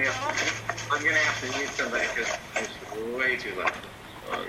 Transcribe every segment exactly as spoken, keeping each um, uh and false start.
have to, I'm going to have to mute somebody because it's way too loud. Um,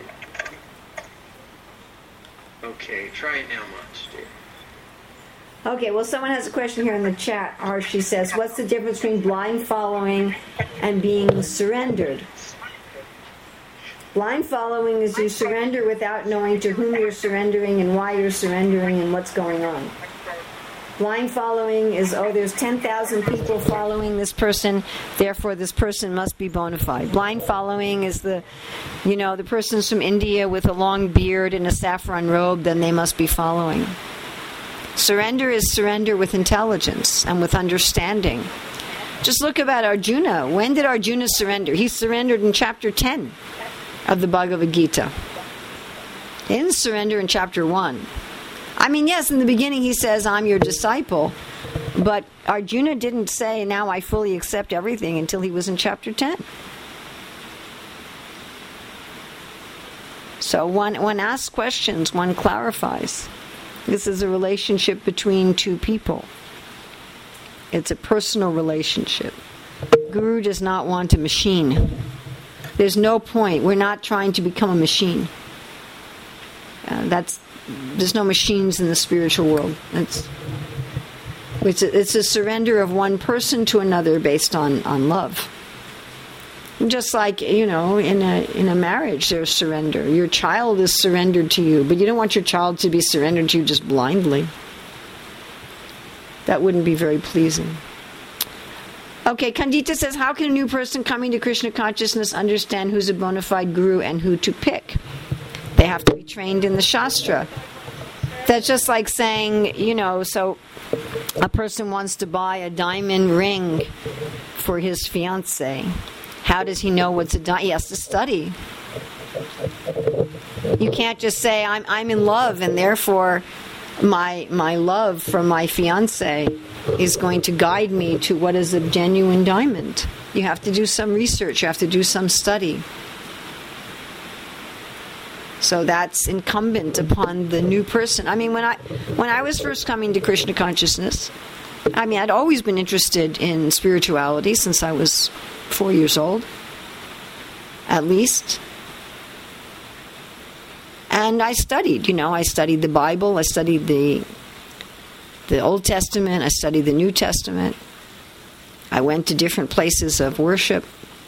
okay, try it now, much, dear. Okay, well, someone has a question here in the chat. Or she says, what's the difference between blind following and being surrendered? Blind following is you surrender without knowing to whom you're surrendering and why you're surrendering and what's going on. Blind following is, oh, there's ten thousand people following this person, therefore this person must be bona fide. Blind following is the, you know, the person's from India with a long beard and a saffron robe, then they must be following. Surrender is surrender with intelligence and with understanding. Just look about Arjuna. When did Arjuna surrender? He surrendered in chapter ten of the Bhagavad Gita. He didn't surrender in chapter one. I mean, yes, in the beginning he says, I'm your disciple. But Arjuna didn't say, now I fully accept everything, until he was in chapter ten. So one, one asks questions, one clarifies. This is a relationship between two people. It's a personal relationship. Guru does not want a machine. There's no point. We're not trying to become a machine. Uh, that's there's no machines in the spiritual world. It's it's a, it's a surrender of one person to another based on, on love. Just like, you know, in a in a marriage, there's surrender. Your child is surrendered to you, but you don't want your child to be surrendered to you just blindly. That wouldn't be very pleasing. Okay, Kandita says, how can a new person coming to Krishna consciousness understand who's a bona fide guru and who to pick? They have to be trained in the Shastra. That's just like saying, you know, so a person wants to buy a diamond ring for his fiancée. How does he know what's a diamond? He has to study. You can't just say, I'm I'm in love, and therefore my my love for my fiancé is going to guide me to what is a genuine diamond. You have to do some research. You have to do some study. So that's incumbent upon the new person. I mean, when I when I was first coming to Krishna consciousness, I mean, I'd always been interested in spirituality since I was four years old, at least. And I studied, you know, I studied the Bible, I studied the the Old Testament, I studied the New Testament. I went to different places of worship.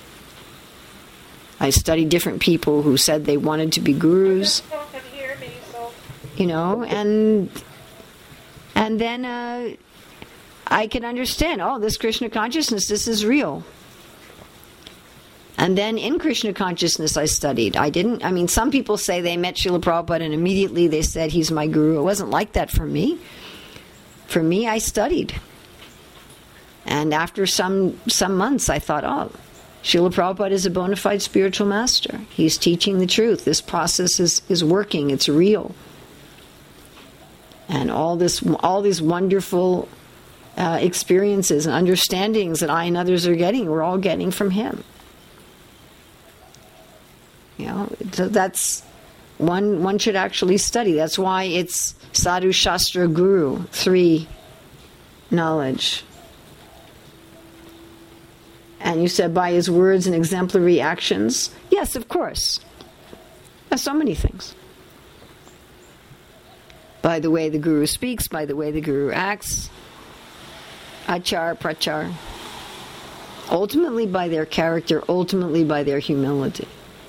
I studied different people who said they wanted to be gurus. You know, and and then uh, I could understand, oh, this Krishna consciousness, this is real. And then in Krishna consciousness I studied. I didn't, I mean, some people say they met Srila Prabhupada and immediately they said he's my guru. It wasn't like that for me. For me, I studied. And after some some months I thought, oh, Srila Prabhupada is a bona fide spiritual master. He's teaching the truth. This process is, is working. It's real. And all this, all these wonderful uh, experiences and understandings that I and others are getting, we're all getting from him. You know, so that's one. One should actually study. That's why it's Sadhu, Shastra, Guru, three knowledge. And you said by his words and exemplary actions. Yes, of course. There's so many things. By the way the Guru speaks, by the way the Guru acts. Achar, prachar. Ultimately by their character, ultimately by their humility.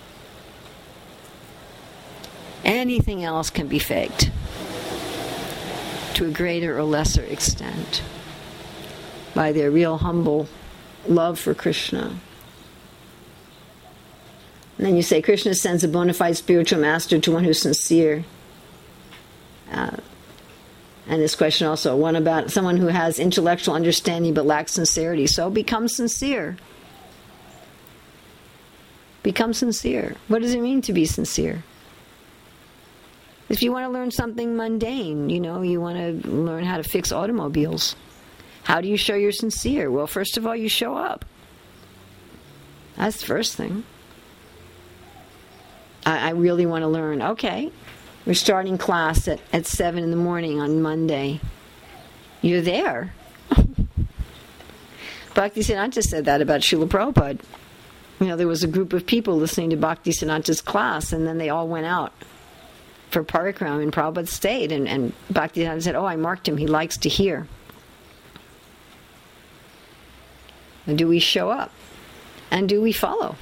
Anything else can be faked to a greater or lesser extent by their real humble love for Krishna. And then you say Krishna sends a bona fide spiritual master to one who's sincere. Uh, and this question also, one about someone who has intellectual understanding but lacks sincerity. So become sincere. Become sincere. What does it mean to be sincere? If you want to learn something mundane, you know, you want to learn how to fix automobiles. How do you show you're sincere? Well, first of all, you show up. That's the first thing. I, I really want to learn. Okay, we're starting class at, at seven in the morning on Monday. You're there. Bhaktisiddhanta said that about Srila Prabhupada. You know, there was a group of people listening to Bhaktisiddhanta's class, and then they all went out for parikram, and Prabhupada stayed, and, and Bhaktisiddhanta said, oh, I marked him, he likes to hear. And do we show up? And do we follow?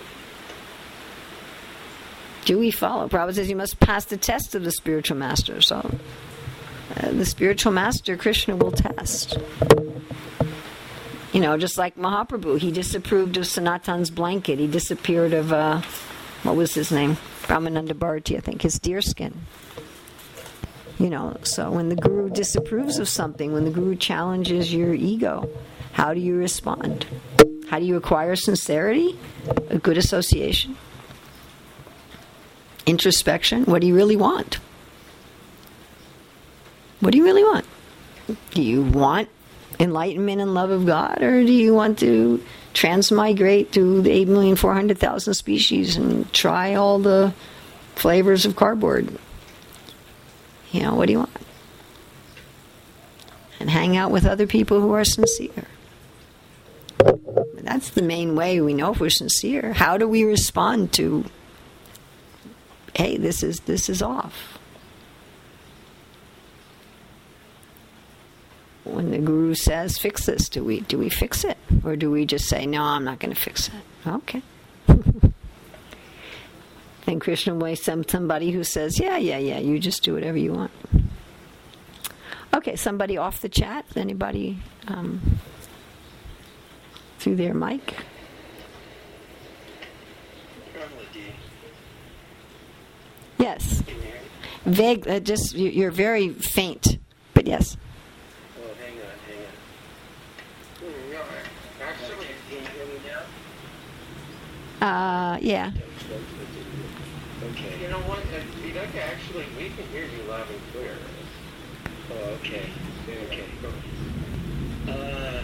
Do we follow? Prabhupada says you must pass the test of the spiritual master. So uh, the spiritual master, Krishna, will test. You know, just like Mahaprabhu, he disapproved of Sanatan's blanket. He disapproved of, uh, what was his name? Brahmananda Bharati, I think, his deerskin. You know, so when the Guru disapproves of something, when the Guru challenges your ego, how do you respond? How do you acquire sincerity? A good association? Introspection? What do you really want? What do you really want? Do you want enlightenment and love of God, or do you want to transmigrate to the eight million four hundred thousand species and try all the flavors of cardboard? You know, what do you want? And hang out with other people who are sincere. That's the main way we know if we're sincere. How do we respond to, hey, this is this is off? When the Guru says, fix this, do we do we fix it? Or do we just say, no, I'm not going to fix it? Okay. Then Krishna will send somebody who says, yeah, yeah, yeah, you just do whatever you want. Okay, somebody off the chat? Anybody um, through their mic? Yes. Vague, uh, just, you're very faint, but yes. Oh, hang on, hang on. No, actually, can you hear me now? Uh, yeah. Okay. You know what? Vidaka, actually, we can hear you loud and clear. Oh, okay. Okay. Uh,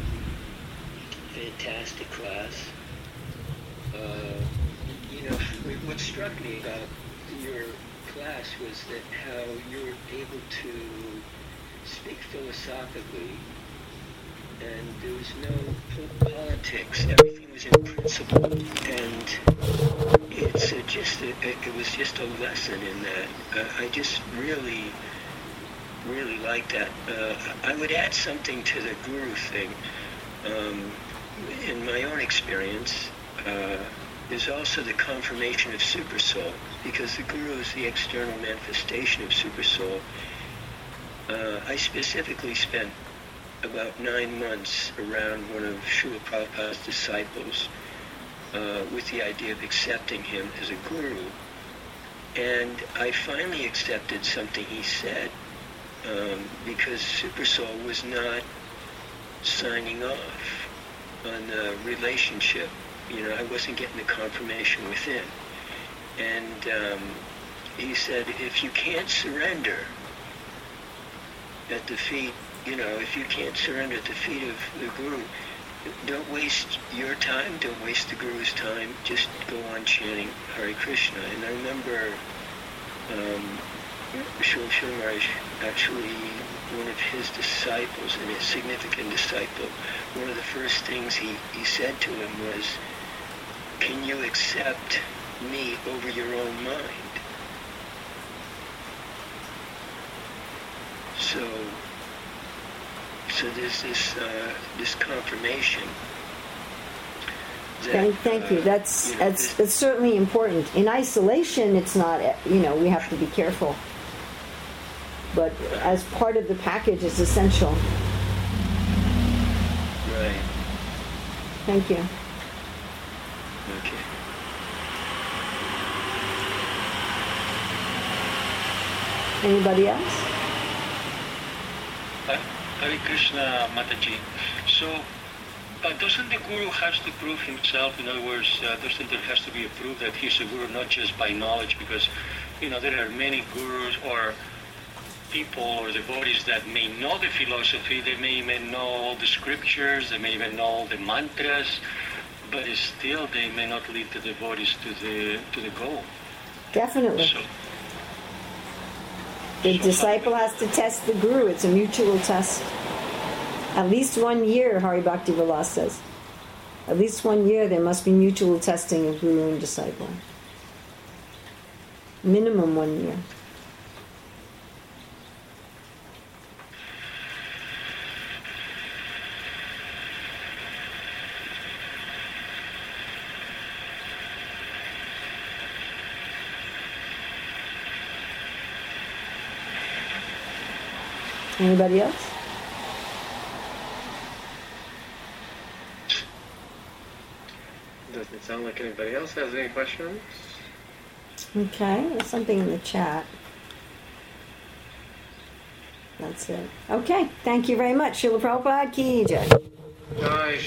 fantastic class. Uh, you know, what struck me about your class was that how you were able to speak philosophically, and there was no politics. Everything was in principle, and it's uh, just a, it was just a lesson in that. Uh, I just really, really like that. Uh, I would add something to the Guru thing. Um, in my own experience, uh, there's also the confirmation of Supersoul, because the Guru is the external manifestation of Supersoul. Uh, I specifically spent about nine months around one of Srila Prabhupada's disciples uh, with the idea of accepting him as a Guru. And I finally accepted something he said, um, because Supersoul was not signing off on the relationship. You know, I wasn't getting the confirmation within. And um, he said, if you can't surrender at the feet, you know, if you can't surrender at the feet of the Guru, don't waste your time, don't waste the Guru's time, just go on chanting Hare Krishna. And I remember um, Srila Srila Maharaj, actually one of his disciples, and a significant disciple, one of the first things he, he said to him was, can you accept me over your own mind? So, so there's this uh, this confirmation. That, thank, thank you. Uh, that's you know, that's this, that's certainly important. In isolation, it's not. You know, we have to be careful. But as part of the package, it's essential. Right. Thank you. Okay. Anybody else? Hare Krishna, Mataji. So, uh, doesn't the Guru has to prove himself? In other words, uh, doesn't there has to be a proof that he's a Guru, not just by knowledge? Because, you know, there are many Gurus or people or devotees that may know the philosophy, they may even know all the scriptures, they may even know all the mantras, but still they may not lead the devotees to the to the goal. Definitely. So, the so disciple has to test the Guru. It's a mutual test. At least one year, Hari Bhakti Vilas says. At least one year there must be mutual testing of guru and disciple. Minimum one year. Anybody else? Doesn't sound like anybody else has any questions. Okay, there's something in the chat. That's it. Okay, thank you very much. Srila Prabhupada Ki Jai. Nice.